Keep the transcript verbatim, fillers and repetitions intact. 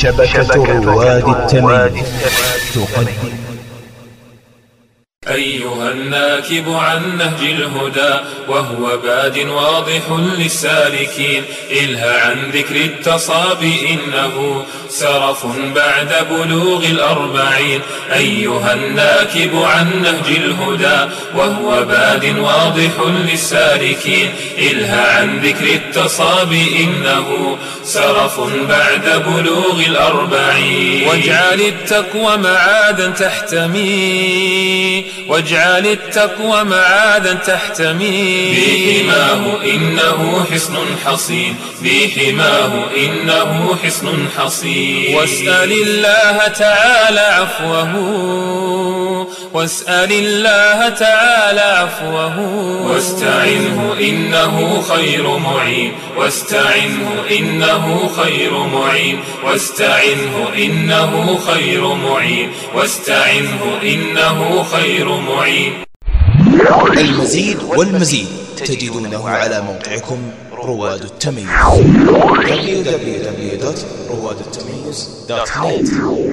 شبكة رواد التمييز تقدم. أيها الناكب عن نهج الهدى وهو باد واضح للسالكين، إلها عن ذكر التصابي إنه سرف بعد بلوغ الأربعين. أيها الناكب عن نهج الهدى وهو باد واضح للسالكين، إلها عن ذكر التصابي إنه سرف بعد بلوغ الأربعين. واجعل التقوى معادا تحتمي، واجعل التقوى معادا تحتمي، بحماه إنه حصن حصين، بحماه إنه حصن حصين. واسأل الله تعالى عفوه، واسأل الله تعالى عفوه، واستعنه إنه خير معين، واستعنه إنه خير معين، واستعنه إنه خير معين، واستعنه إنه خير معين. المزيد والمزيد تجدونه على موقعكم رواد التمييز دبليو دبليو دبليو دوت رواد التمييز دوت نت.